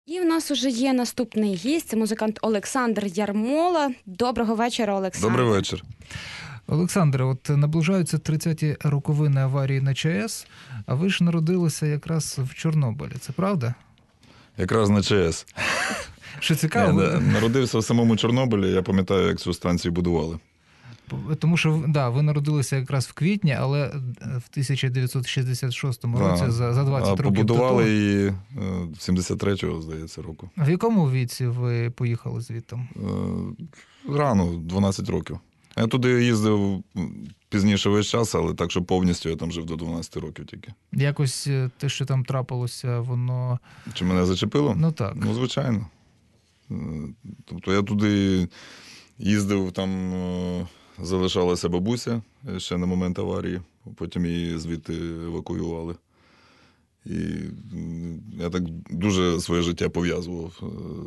І в нас уже є наступний гість, це музикант Олександр Ярмола. Доброго вечора, Олександр. Добрий вечір. Олександре, от наближаються 30-ті роковини аварії на ЧАЕС, а ви ж народилися якраз в Чорнобилі, це правда? Якраз на ЧАЕС. Що цікаво? Народився в самому Чорнобилі, я пам'ятаю, як цю станцію будували. Тому що, да, ви народилися якраз в квітні, але в 1966 році, за 20 років до того. Побудували її в 73-го, здається, року. В якому віці ви поїхали звідти? Рано, 12 років. Я туди їздив пізніше весь час, але так, що повністю я там жив до 12 років тільки. Якось те, що там трапилося, воно... Чи мене зачепило? Ну так. Ну, звичайно. Тобто я туди їздив, там залишалася бабуся ще на момент аварії, потім її звідти евакуювали. І я так дуже своє життя пов'язував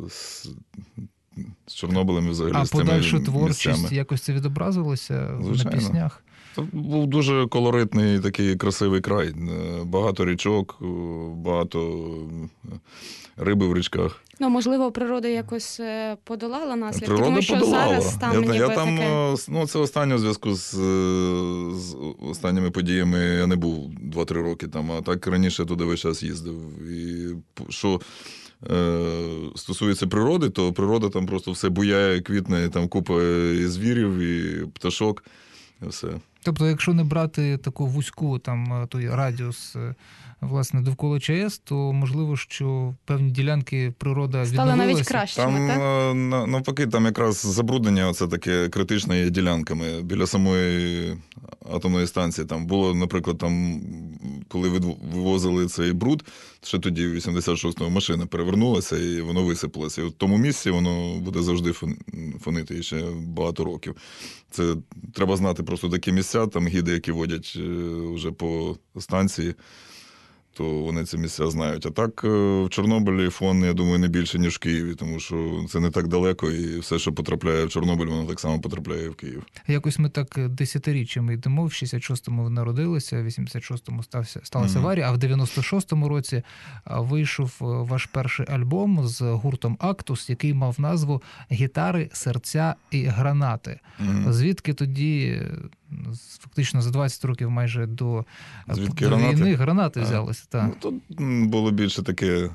з Чорнобилем і взагалі з цими місцями. А подальшу творчість, якось це відобразилося на піснях? Це був дуже колоритний, такий красивий край. Багато річок, багато риби в річках. Ну, можливо, природа якось подолала наслідки, природа тому що подолала. зараз там ніби таке... Ну, це останнє у зв'язку з останніми подіями я не був 2-3 роки там, а так раніше туди весь час їздив. І що стосується природи, то природа там просто все буяє, квітне, там купа і звірів, і пташок, і все. Тобто, якщо не брати таку вузьку там той радіус, власне, довкола ЧАЕС, то можливо, що певні ділянки природа відновилася. Стали навіть кращими, так? Навпаки, там якраз забруднення оце таке критичне є ділянками. Біля самої атомної станції там було, наприклад, там, коли вивозили цей бруд, ще тоді в 86-му машина перевернулася і воно висипалося. І в тому місці воно буде завжди фонити ще багато років. Це треба знати просто такі місця, там гіди, які водять вже по станції, то вони ці місця знають. А так в Чорнобилі фон, я думаю, не більше, ніж в Києві, тому що це не так далеко, і все, що потрапляє в Чорнобиль, воно так само потрапляє в Київ. Якось ми так десятиріччями йдемо, в 66-му ви народилися, в 86-му сталася аварія, а в 96-му році вийшов ваш перший альбом з гуртом «Актус», який мав назву «Гітари, серця і гранати». Звідки тоді... Фактично за 20 років майже до війни гранати взялися. Так. Ну, тут було більше таке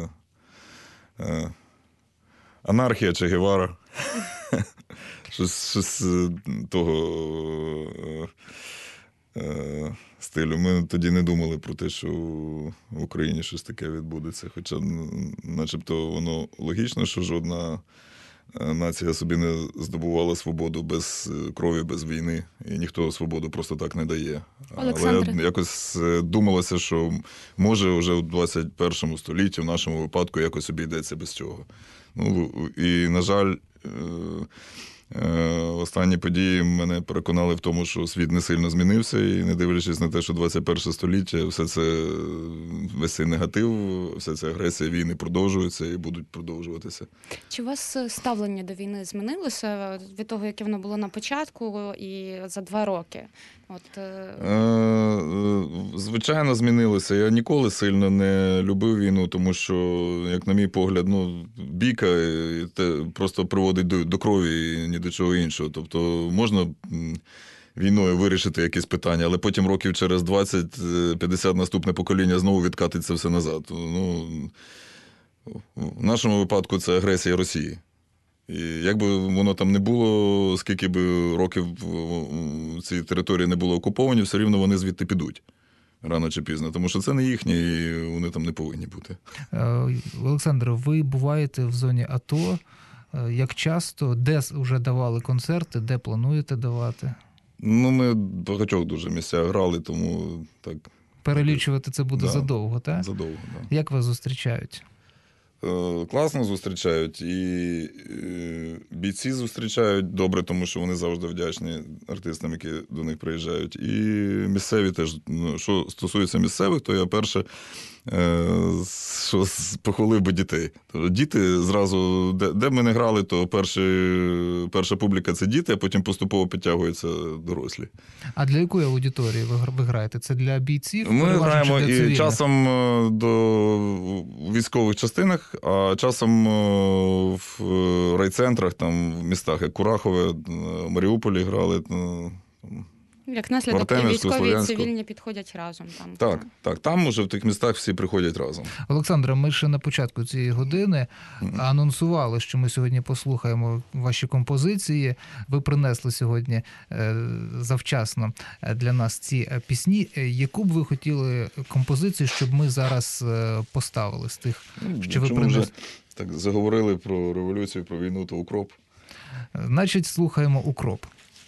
анархія Че Гевара. Щось того стилю. Ми тоді не думали про те, що в Україні щось таке відбудеться. Хоча начебто воно логічно, що жодна нація собі не здобувала свободу без крові, без війни. І ніхто свободу просто так не дає. Олександре. Але якось думалося, що може вже в 21 столітті в нашому випадку якось обійдеться без цього. Ну, і, на жаль, останні події мене переконали в тому, що світ не сильно змінився, і не дивлячись на те, що 21 століття, весь цей негатив, вся ця агресія війни продовжується і будуть продовжуватися. Чи у вас ставлення до війни змінилося від того, яке воно було на початку і за 2 роки? Звичайно, змінилося. Я ніколи сильно не любив війну, тому що, як на мій погляд, бійка просто приводить до крові і ні до чого іншого. Тобто можна війною вирішити якісь питання, але потім років через 20-50 наступне покоління знову відкатиться все назад. В нашому випадку це агресія Росії. І як би воно там не було, скільки б років ці території не були окуповані, все рівно вони звідти підуть рано чи пізно, тому що це не їхні, і вони там не повинні бути. Олександр, ви буваєте в зоні АТО. Як часто? Де вже давали концерти? Де плануєте давати? Ми в багатьох дуже місцях грали, тому так... Перелічувати це буде задовго, так? Задовго, так. Як вас зустрічають? Класно зустрічають, і бійці зустрічають добре, тому що вони завжди вдячні артистам, які до них приїжджають. І місцеві теж. Що стосується місцевих, то я перше що похвалив би дітей. Діти зразу, де ми не грали, то перша публіка – це діти, а потім поступово підтягуються дорослі. А для якої аудиторії ви граєте? Це для бійців? Ми переважно, граємо чи для і цивільних? часом до військових частинах, а часом в райцентрах, там, в містах, як Курахове, Маріуполі грали. Як наслідок, і Артемівську, військові, і Слов'янську. цивільні підходять разом. Там. Так, там уже в тих містах всі приходять разом. Олександре, ми ще на початку цієї години анонсували, що ми сьогодні послухаємо ваші композиції. Ви принесли сьогодні завчасно для нас ці пісні. Яку б ви хотіли композицію, щоб ми зараз поставили з тих, що ви Якщо ми вже принесли? так заговорили про революцію, про війну, то «Укроп». Значить, слухаємо «Укроп».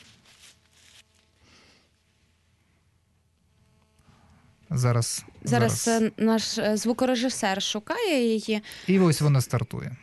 Зараз Наш звукорежисер шукає її. І ось вона стартує.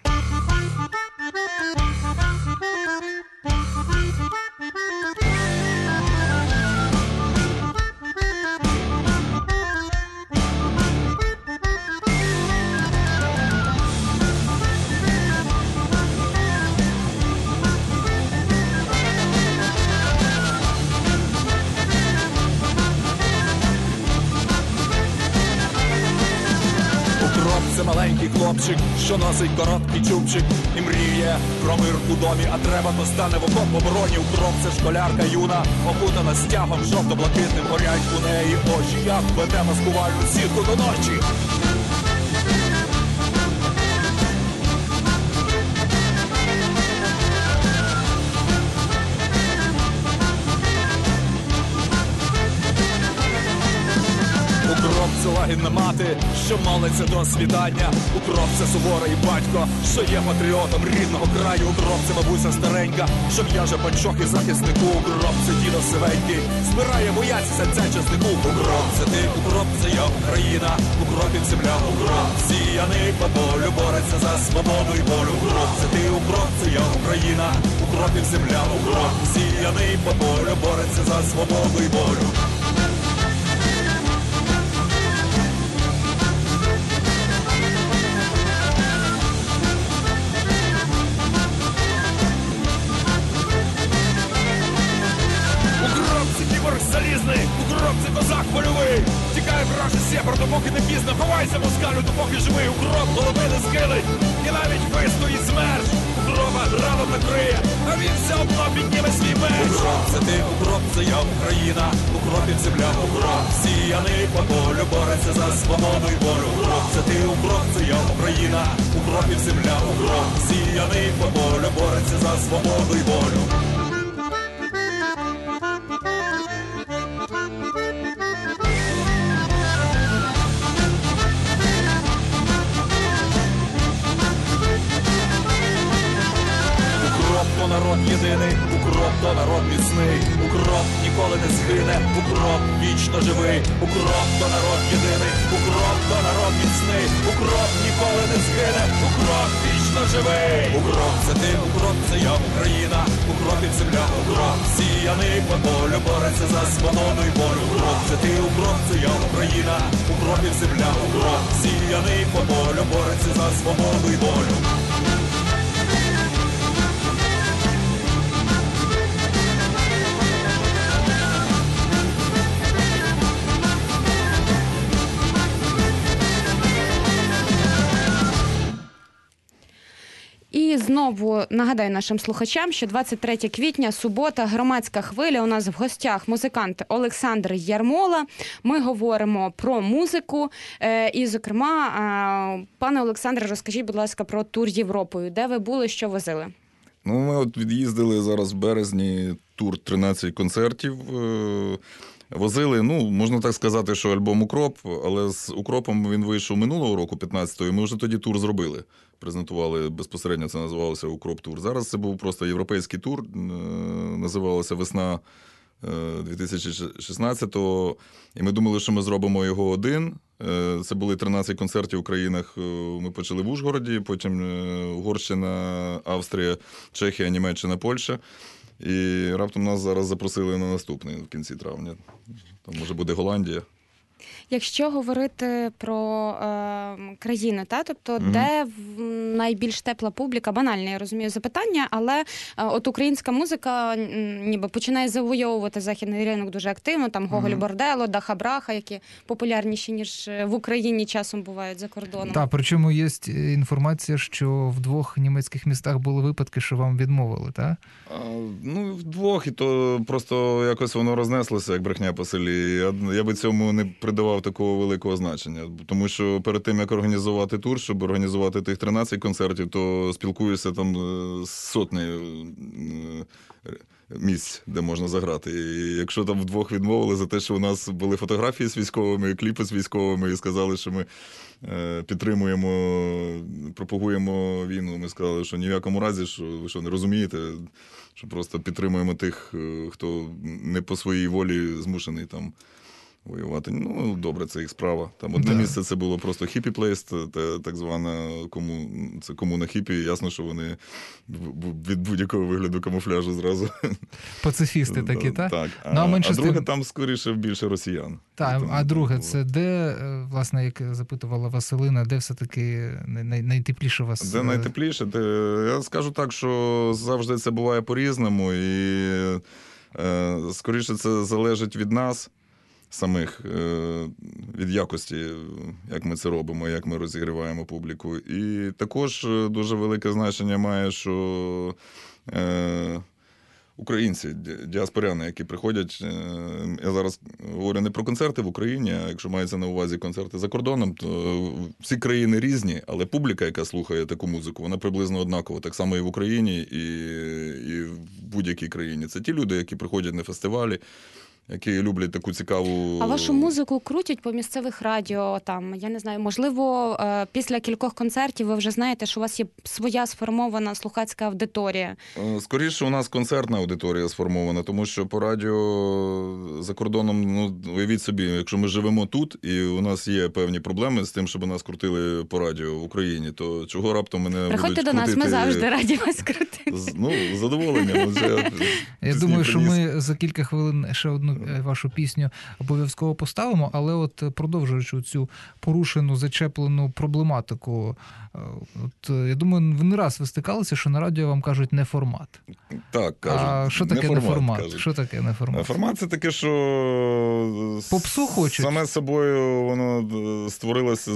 Це маленький хлопчик, що носить короткий чубчик і мріє про мир у домі, а треба, то стане в окоп обороні. Укроп – це школярка юна, окутана стягом жовто-блакитним, горять у неї очі, як веде маскувальну сітку до ночі. Укроп – це лагідна мати, що молиться до світання. Укроп – це суворий батько, що є патріотом рідного краю. Укроп – це бабуся старенька, що в'яже панчох і захиснику. Укроп – це дідо сивенький, збирає бояться серця чеснику. Укроп – це ти, укроп – це я, Україна. Укропів земля, укроп – сіяний по полю, бореться за свободу і волю. Укроп – це ти, укроп – це я, Україна. Укропів земля, укроп – сіяний по полю, бореться за свободу і волю. Залізний, укроп – це козак польовий. Тікає вражий сєпар, допоки не пізно. Ховайся, москалю, допоки живий. Укроп голови не скилить, і навіть вистоїть смерть. Укропа раном накриє, а він все одно підніме свій меч. Укроп – це ти, укроп – це я, Україна. Укропів земля, укроп – сіяний по полю, бореться за свободу і волю. Укроп – це ти, укроп – це я, Україна. Укропів земля, укроп – сіяний по полю, бореться за свободу і волю. То народ єдиний, укроп, то народ міцний. Укроп ніколи не згине, укроп вічно живий. Укроп, то народ єдиний, укроп, то народ міцний. Укроп ніколи не згине, укроп вічно живий. Укроп – це ти, укроп – це я, Україна. Укропів земля, укроп – сіяний по полю, бореться за свободу і волю. Укроп – це ти, укроп – це я, Україна. Укропів земля, укроп – сіяний по полю, бореться за свободу і волю. І знову нагадаю нашим слухачам, що 23 квітня, субота, громадська хвиля. У нас в гостях музикант Олександр Ярмола. Ми говоримо про музику. І, зокрема, пане Олександре, розкажіть, будь ласка, про тур Європою. Де ви були, що возили? Ну, ми от від'їздили зараз в березні, тур 13 концертів. Возили, ну, можна так сказати, що альбом «Укроп», але з «Укропом» він вийшов минулого року, 15-го, і ми вже тоді тур зробили. Презентували безпосередньо, це називалося «Укроп-тур». Зараз це був просто європейський тур, називалося «Весна 2016-го». І ми думали, що ми зробимо його один. Це були 13 концертів у країнах. Ми почали в Ужгороді, потім Угорщина, Австрія, Чехія, Німеччина, Польща. І раптом нас зараз запросили на наступний в кінці травня. Там може буде Голландія. Якщо говорити про країну, тобто де найбільш тепла публіка, банальне, я розумію, запитання, але от українська музика ніби починає завойовувати західний ринок дуже активно, там Гоголь Бордело, Даха Браха, які популярніші, ніж в Україні часом бувають за кордоном. Так, причому є інформація, що в 2 німецьких містах були випадки, що вам відмовили, так? В 2, і то просто якось воно рознеслося, як брехня по селі. Я би цьому не придавав такого великого значення. Тому що перед тим, як організувати тур, щоб організувати тих 13 концертів, то спілкуєшся там з сотнею місць, де можна заграти. І якщо там в 2 відмовили за те, що у нас були фотографії з військовими, кліпи з військовими, і сказали, що ми підтримуємо, пропагуємо війну, ми сказали, що ні в якому разі, що ви що, не розумієте, що просто підтримуємо тих, хто не по своїй волі змушений там воювати. Добре, це їх справа. Там одне місце це було просто хіпі-плейс, так звана комуна хіпі. Ясно, що вони від будь-якого вигляду камуфляжу зразу. Пацифісти такі, так? Так. А друге там, скоріше, більше росіян. Так, а друге, це де, власне, як запитувала Василина, де все-таки найтепліше вас? Де найтепліше? Я скажу так, що завжди це буває по-різному, і скоріше це залежить від нас самих, від якості, як ми це робимо, як ми розігріваємо публіку. І також дуже велике значення має, що українці, діаспоряни, які приходять, я зараз говорю не про концерти в Україні, а якщо мається на увазі концерти за кордоном, то всі країни різні, але публіка, яка слухає таку музику, вона приблизно однакова, так само і в Україні, і в будь-якій країні. Це ті люди, які приходять на фестивалі, які люблять таку цікаву... А вашу музику крутять по місцевих радіо, там, я не знаю, можливо, після кількох концертів ви вже знаєте, що у вас є своя сформована слухацька аудиторія? Скоріше, у нас концертна аудиторія сформована, тому що по радіо за кордоном, уявіть собі, якщо ми живемо тут, і у нас є певні проблеми з тим, щоб нас крутили по радіо в Україні, то чого раптом мене Приходьте будуть до нас, крутити... ми завжди раді вас крутити. З задоволенням. Я думаю, що ми за кілька хвилин ще одну вашу пісню обов'язково поставимо, але от продовжуючи цю порушену, зачеплену проблематику, я думаю, ви не раз ви стикалися, що на радіо вам кажуть не формат. Так, кажуть. А що таке не формат? Що таке не формат? Формат – це таке, що попсу хочуть. Саме собою воно створилося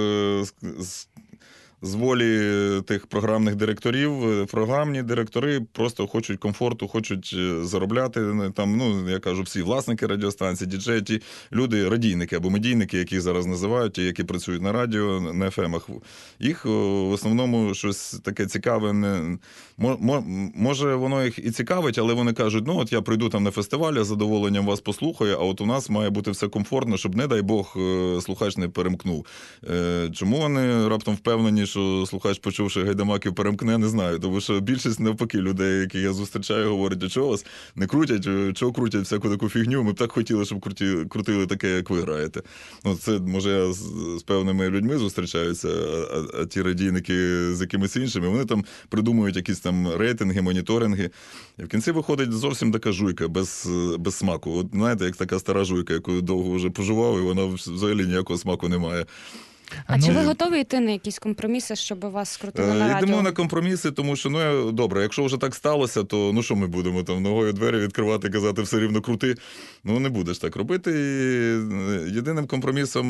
з волі тих програмних директорів. Програмні директори просто хочуть комфорту, хочуть заробляти. Там, я кажу, всі власники радіостанцій, діджеї, ті люди, радійники або медійники, яких зараз називають, ті, які працюють на радіо, на ФМ-ах. Їх в основному щось таке цікаве. Може, воно їх і цікавить, але вони кажуть, от я прийду там на фестиваль, я з задоволенням вас послухаю, а от у нас має бути все комфортно, щоб, не дай Бог, слухач не перемкнув. Чому вони раптом впевнені, що слухач, почувши гайдамаків, перемкне, не знаю. Тому що більшість навпаки людей, які я зустрічаю, говорять, а чого вас не крутять, чого крутять всяку таку фігню, ми б так хотіли, щоб крутили таке, як ви граєте. Це, може, я з певними людьми зустрічаюся, а ті радійники з якимись іншими, вони там придумують якісь там рейтинги, моніторинги. І в кінці виходить зовсім така жуйка, без смаку. От знаєте, як така стара жуйка, яку довго вже пожував, і вона взагалі ніякого смаку не має. А чи ви готові йти на якісь компроміси, щоб вас скрутили на радіо? Йдемо на компроміси, тому що, добре, якщо вже так сталося, то що ми будемо там ногою двері відкривати, казати все рівно крути? Не будеш так робити. І єдиним компромісом,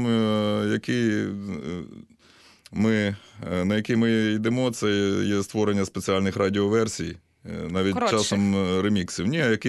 на який ми йдемо, це є створення спеціальних радіоверсій. Навіть коротше. Часом реміксів. Ні, які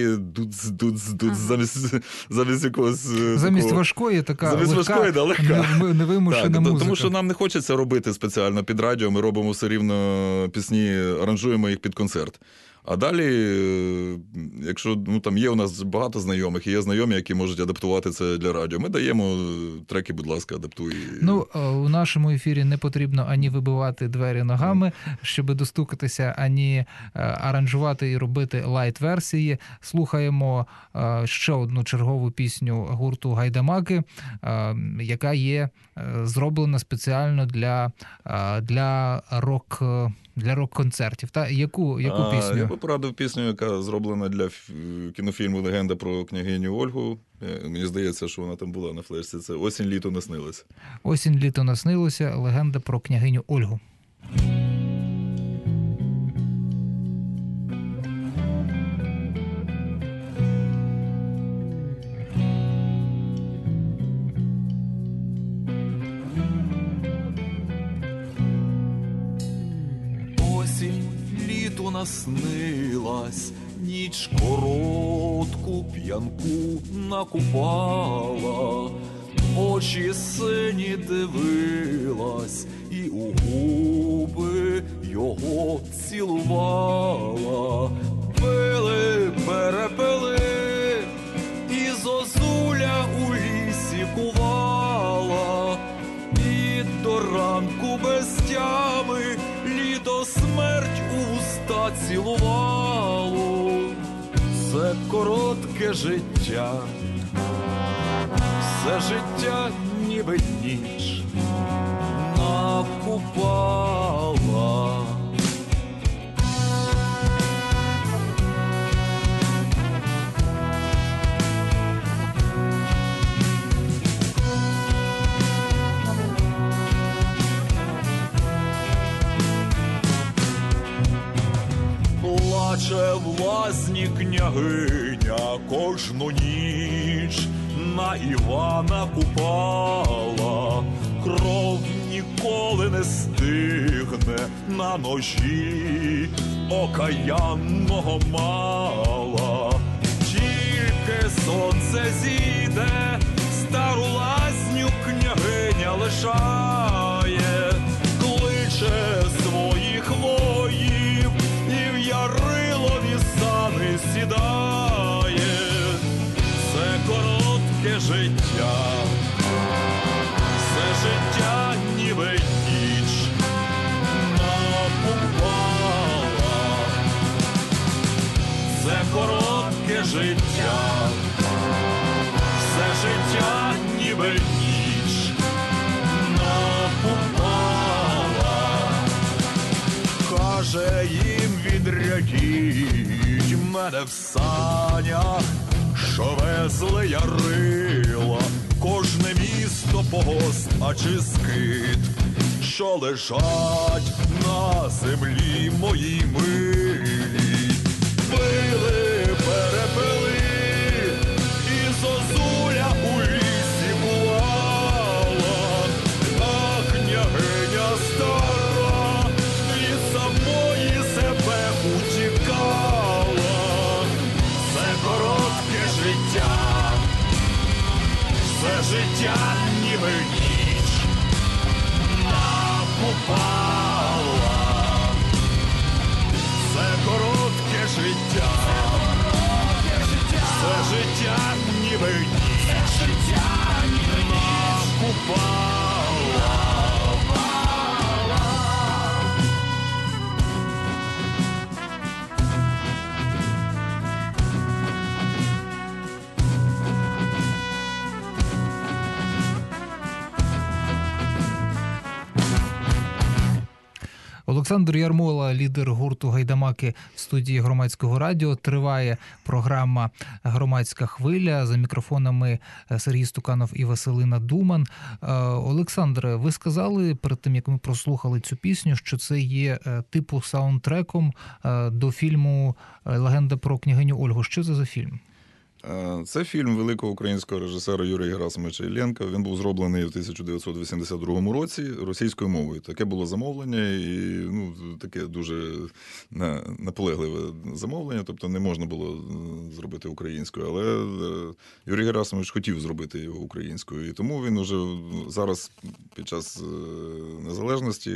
замість якогось... Замість важкої така легка, невимушена музика. Тому що нам не хочеться робити спеціально під радіо, ми робимо все рівно пісні, аранжуємо їх під концерт. А далі, якщо там є у нас багато знайомих, і є знайомі, які можуть адаптувати це для радіо, ми даємо треки, будь ласка, адаптуй. У нашому ефірі не потрібно ані вибивати двері ногами, щоб достукатися, ані аранжувати і робити лайт-версії. Слухаємо ще одну чергову пісню гурту «Гайдамаки», яка є зроблена спеціально для для рок-концертів. Та яку пісню? Я би порадив пісню, яка зроблена для кінофільму «Легенда про княгиню Ольгу». Мені здається, що вона там була на флешці. Це «Осінь-літо наснилося». «Осінь-літо наснилося. Легенда про княгиню Ольгу». Літо наснилась, ніч коротку п'янку накупала, очі сині дивилась і у губи його цілувала. Пили, перепили, і зозуля у лісі кувала, і до ранку без тями літо смерть у уста цілувало. Це коротке життя, все життя ніби ніч накупала. Плаче в лазні княгиня кожну ніч, на Івана купала, кров ніколи не стигне на ножі окаянного мала. Тільки сонце зійде, стару лазню княгиня лишає, кличе своїх воїв і в Ярилові сани сідає. Це коротке життя, все життя ніби ніч накупала. Це коротке життя, все життя ніби ніч накупала. Каже їм відрядіть мене в санях, що везли Ярила, кожне місто, пост, а чи скит, що лежать на землі моїй милій. Пили, перепили, і зозуля у лісі бувала, а княгиня стара від самої себе утікала. Це коротке життя, все життя ніби ніч накупала. Це коротке життя, все життя ніби ніч накупала. Олександр Ярмола, лідер гурту «Гайдамаки» в студії Громадського радіо. Триває програма «Громадська хвиля». За мікрофонами Сергій Стуканов і Василина Думан. Олександре, ви сказали перед тим, як ми прослухали цю пісню, що це є типу саундтреком до фільму «Легенда про княгиню Ольгу». Що це за фільм? Це фільм великого українського режисера Юрія Герасимовича Іллєнка. Він був зроблений в 1982 році російською мовою. Таке було замовлення, і таке дуже наполегливе замовлення, тобто не можна було зробити українською. Але Юрій Герасимович хотів зробити його українською. І тому він уже зараз, під час незалежності,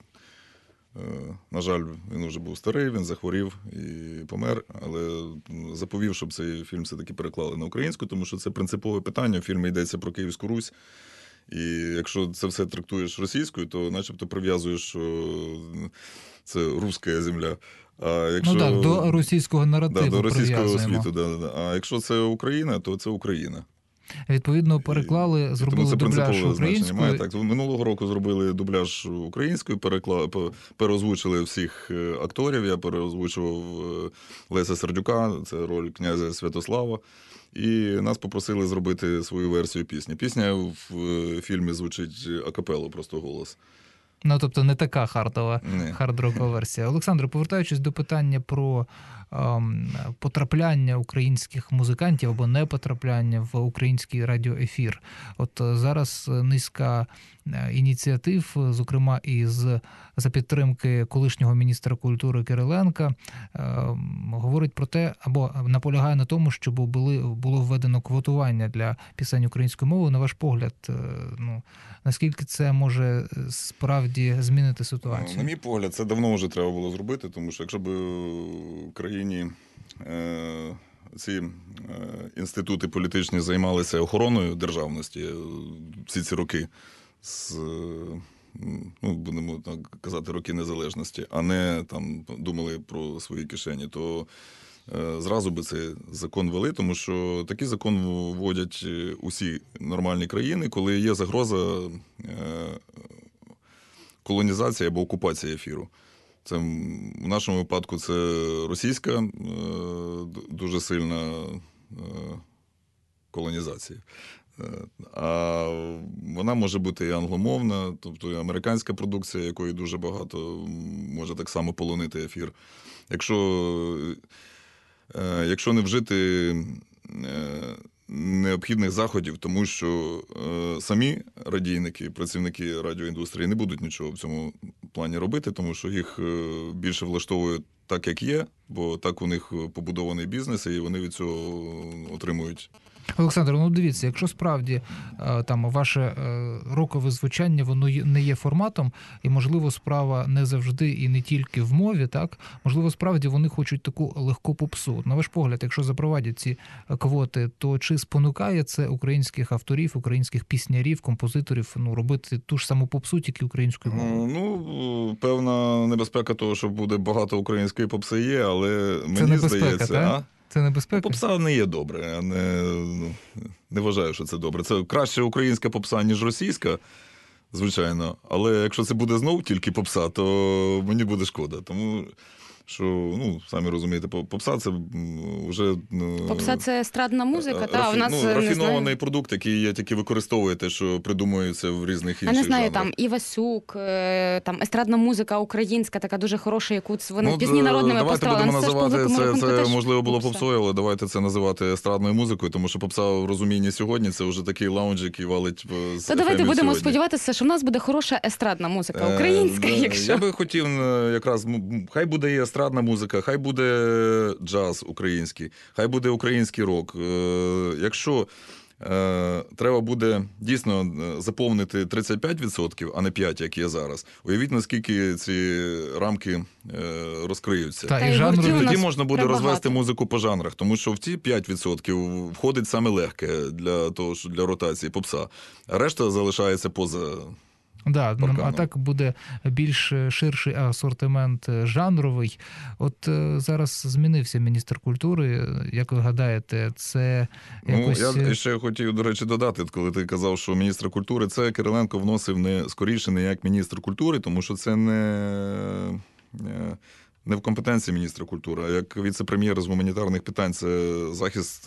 на жаль, він вже був старий, він захворів і помер, але заповів, щоб цей фільм все-таки переклали на українську, тому що це принципове питання. В фільмі йдеться про Київську Русь. І якщо це все трактуєш російською, то начебто прив'язуєш, що це руська земля. А якщо... до російського наративу до російського прив'язуємо. світу. А якщо це Україна, то це Україна. Відповідно, переклали, Тому зробили це дубляж принципове значення має. українською. Так, минулого року зробили дубляж українською, переозвучили всіх акторів. Я переозвучував Леся Сердюка, це роль князя Святослава. І нас попросили зробити свою версію пісні. Пісня в фільмі звучить акапело, просто голос. Ну, тобто не така Ні. хард-рокова версія. Олександре, повертаючись до питання про потрапляння українських музикантів або непотрапляння в український радіоефір. От зараз низка ініціатив, зокрема і за підтримки колишнього міністра культури Кириленка, говорить про те, або наполягає на тому, щоб було введено квотування для пісень українською мовою. На ваш погляд, наскільки це може справді змінити ситуацію? На мій погляд, це давно вже треба було зробити, тому що якщо б в країні ці інститути політичні займалися охороною державності всі ці роки, будемо так казати, роки незалежності, а не там думали про свої кишені, то зразу би цей закон ввели, тому що такий закон вводять усі нормальні країни, коли є загроза колонізації або окупації ефіру. Це в нашому випадку це російська дуже сильна колонізація. А вона може бути і англомовна, тобто і американська продукція, якої дуже багато, може так само полонити ефір. Якщо не вжити необхідних заходів, тому що самі радійники, працівники радіоіндустрії не будуть нічого в цьому плані робити, тому що їх більше влаштовує так, як є, бо так у них побудований бізнес, і вони від цього отримують. Олександр, дивіться, якщо справді там ваше рокове звучання, воно не є форматом, і, можливо, справа не завжди і не тільки в мові, так? Можливо, справді вони хочуть таку легку попсу. На ваш погляд, якщо запровадять ці квоти, то чи спонукає це українських авторів, українських піснярів, композиторів робити ту ж саму попсу, тільки українською мовою? Певна небезпека того, що буде багато української попси є, але мені здається... Так? Це небезпека? Попса не є добре. Я не вважаю, що це добре. Це краще українська попса, ніж російська, звичайно. Але якщо це буде знов тільки попса, то мені буде шкода. Тому що, самі розумієте, попса це вже... Попса – це естрадна музика, у нас, рафінований продукт, який є, тільки використовує те, що придумується в різних інших жанрах. Я не знаю, там Івасюк, там естрадна музика українська, така дуже хороша, яку вони пісні народними поставили. Давайте будемо називати це можливо було попсою, але давайте це називати естрадною музикою, тому що попса в розумінні сьогодні це вже такий лаунж, який валить з То давайте будемо сподіватися, що в нас буде хороша естрадна музика українська, якщо... Я би хотів якраз, хай буде і естрадна музика, хай буде джаз український, хай буде український рок. Якщо треба буде дійсно заповнити 35%, а не 5%, як є зараз, уявіть, наскільки ці рамки розкриються. Тоді можна буде розвести музику по жанрах, тому що в ці 5% входить саме легке для ротації попса, а решта залишається поза... А так буде більш ширший асортимент жанровий. От зараз змінився міністр культури. Як ви гадаєте, це якось... Я ще хотів, до речі, додати, коли ти казав, що міністр культури, це Кириленко вносив скоріше не як міністр культури, тому що це не в компетенції міністра культури, а як віце-прем'єр з гуманітарних питань, це захист...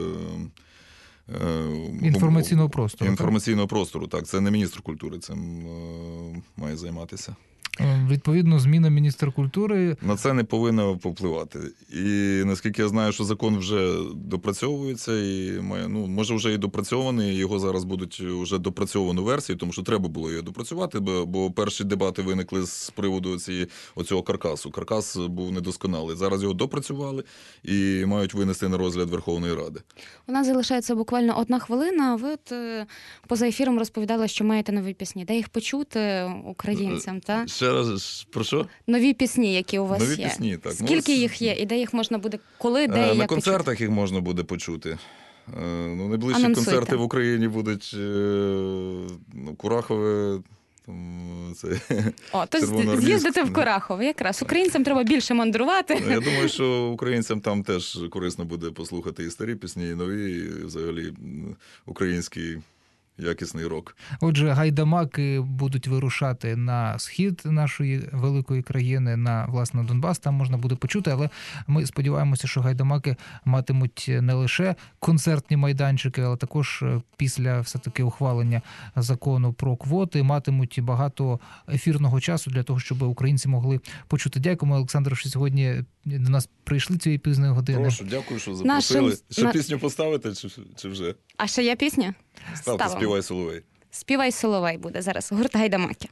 Інформаційного простору, так. Це не міністр культури, цим має займатися. Відповідно, зміна міністра культури... На це не повинна повпливати. І наскільки я знаю, що закон вже допрацьовується, і може вже і допрацьований, його зараз будуть вже допрацьовану версію, тому що треба було її допрацювати, бо перші дебати виникли з приводу оцього каркасу. Каркас був недосконалий. Зараз його допрацювали і мають винести на розгляд Верховної Ради. У нас залишається буквально 1 хвилина. Ви поза ефіром розповідали, що маєте нові пісні. Де їх почути українцям, так? Ще раз, про що? Нові пісні, які у вас Нові пісні, так. Скільки їх є? І де їх можна буде, коли, де і як на концертах почути? їх можна буде почути. Найближчі концерти в Україні будуть Курахове Це О, то Червоноармійськ. з'їздити в Курахове. Якраз українцям треба більше мандрувати. Я думаю, що українцям там теж корисно буде послухати і старі пісні, і нові, і взагалі український якісний рок. Отже, гайдамаки будуть вирушати на схід нашої великої країни, на, власне, Донбас, там можна буде почути, але ми сподіваємося, що гайдамаки матимуть не лише концертні майданчики, але також після все-таки ухвалення закону про квоти матимуть багато ефірного часу для того, щоб українці могли почути. Дякуємо, Олександр, що сьогодні до нас прийшли цієї пізної години. Прошу, дякую, що запросили. Ще пісню поставити, чи вже? А ще є пісня? Ставте «Співай, Соловей». «Співай, Соловей» буде зараз. Гурт «Гайдамаки».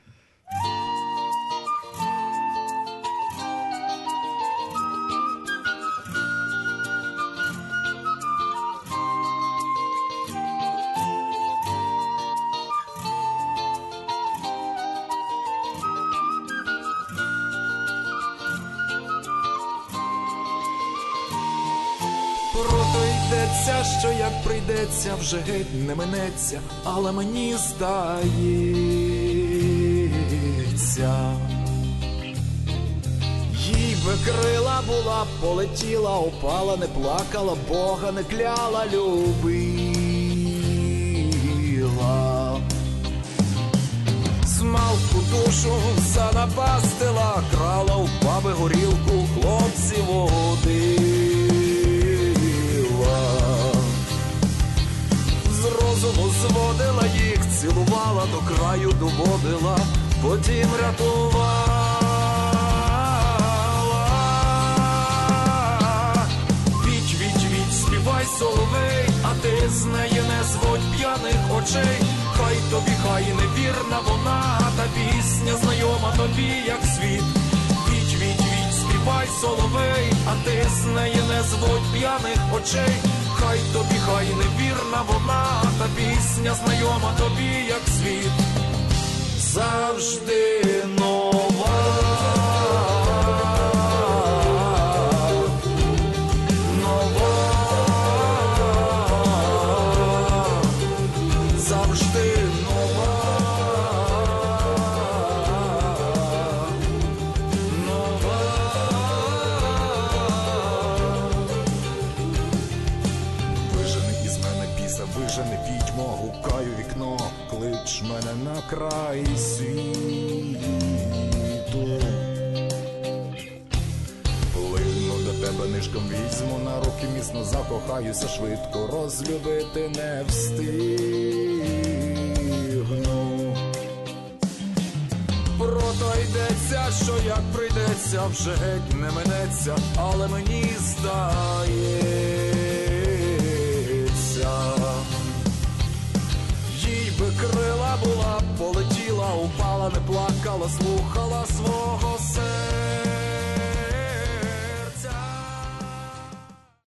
Прото йдеться, що як прийдеться, вже геть не минеться, але мені здається. Їй би крила була, полетіла, упала, не плакала, Бога не кляла, любила. Смалку душу занапастила, крала у баби горілку, хлопців водила. З розуму зводила їх, цілувала, до краю доводила, потім рятувала. Віть, віть, віть, співай, соловей, а ти з неї не зводь п'яних очей. Хай тобі, хай невірна вона, та пісня знайома тобі, як світ. Віть, віть, віть, співай, соловей, а ти з неї не зводь п'яних очей. Хай тобі, хай невірна вона, та пісня знайома тобі, як світ. Завжди нова, нова, завжди нова, нова. Вижени із мене біса, вижени відьмо, гукаю вікно, клич мене на край світу. Плину до тебе нишком візьму, на руки міцно закохаюся, швидко розлюбити не встигну. Прото йдеться, що як прийдеться, вже геть не минеться, але мені здається. Їй би крила була, полетіла, упала, не плакала, слухала свого серця.